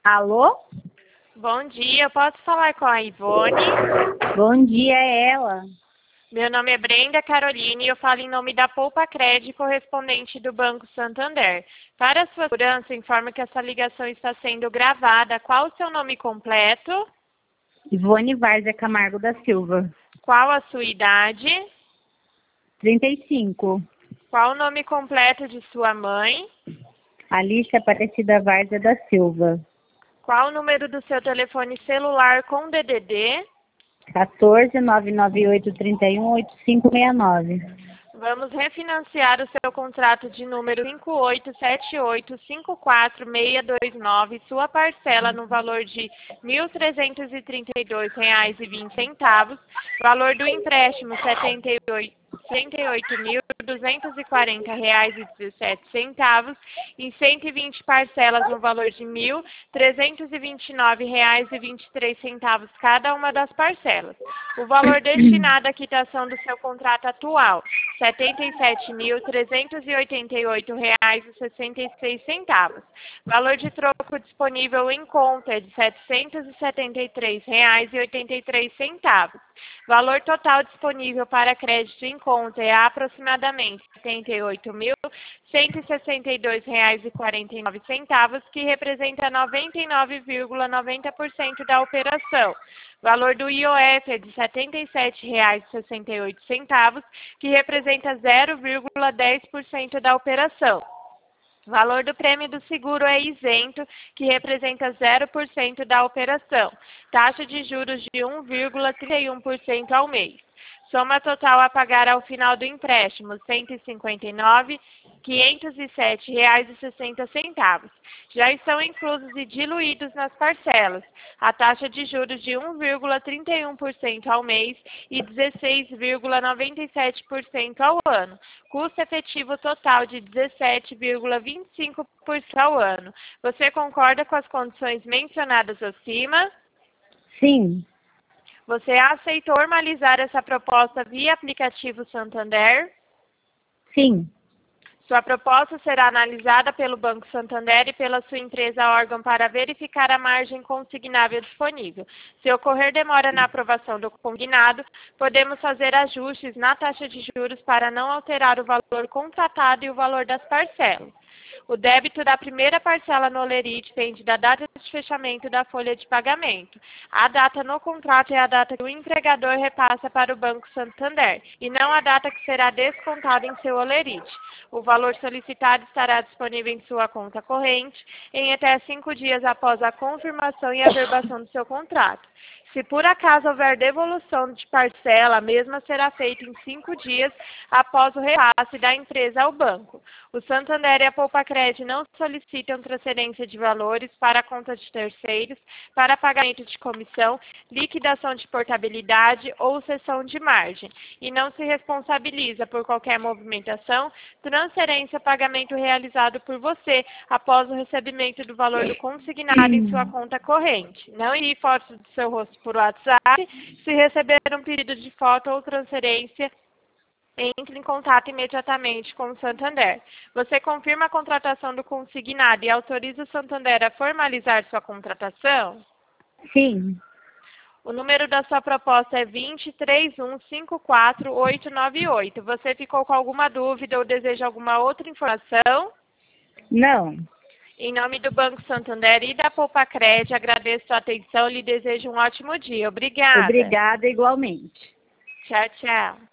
Alô? Bom dia, eu posso falar com a Ivone? Bom dia, é ela. Meu nome é Brenda Caroline e eu falo em nome da Poupa Cred, correspondente do Banco Santander. Para sua segurança, informo que essa ligação está sendo gravada. Qual o seu nome completo? Ivone Várzea Camargo da Silva. Qual a sua idade? 35. Qual o nome completo de sua mãe? Alice Aparecida Várzea da Silva. Qual o número do seu telefone celular com DDD? 14 998 31 8569. Vamos refinanciar o seu contrato de número 5878546629, sua parcela no valor de R$ 1.332,20, valor do empréstimo R$ 78.240,17 em 120 parcelas no valor de R$ 1.329,23 cada uma das parcelas. O valor destinado à quitação do seu contrato atual, R$ 77.388,66. Valor de troco disponível em conta é de R$ 773,83. Valor total disponível para crédito em conta é aproximadamente R$ 78.162,49, que representa 99,90% da operação. Valor do IOF é de R$ 77,68, que representa 0,10% da operação. Valor do prêmio do seguro é isento, que representa 0% da operação. Taxa de juros de 1,31% ao mês. Soma total a pagar ao final do empréstimo, R$ 159.507,60. Já estão inclusos e diluídos nas parcelas a taxa de juros de 1,31% ao mês e 16,97% ao ano. Custo efetivo total de 17,25% ao ano. Você concorda com as condições mencionadas acima? Sim. Você aceitou formalizar essa proposta via aplicativo Santander? Sim. Sua proposta será analisada pelo Banco Santander e pela sua empresa órgão para verificar a margem consignável disponível. Se ocorrer demora na aprovação do consignado, podemos fazer ajustes na taxa de juros para não alterar o valor contratado e o valor das parcelas. O débito da primeira parcela no Olerite depende da data de fechamento da folha de pagamento. A data no contrato é a data que o empregador repassa para o Banco Santander, e não a data que será descontada em seu Olerite. O valor solicitado estará disponível em sua conta corrente em até 5 dias após a confirmação e averbação do seu contrato. Se por acaso houver devolução de parcela, a mesma será feita em 5 dias após o repasse da empresa ao banco. O Santander e a Poupa Cred não solicitam transferência de valores para a conta de terceiros, para pagamento de comissão, liquidação de portabilidade ou cessão de margem, e não se responsabiliza por qualquer movimentação, transferência ou pagamento realizado por você após o recebimento do valor do consignado em sua conta corrente. Não envie fotos do seu rosto por WhatsApp. Se receber um pedido de foto ou transferência, entre em contato imediatamente com o Santander. Você confirma a contratação do consignado e autoriza o Santander a formalizar sua contratação? Sim. O número da sua proposta é 201548898. Você ficou com alguma dúvida ou deseja alguma outra informação? Não. Em nome do Banco Santander e da Poupa Cred, agradeço a atenção e lhe desejo um ótimo dia. Obrigada. Obrigada igualmente. Tchau, tchau.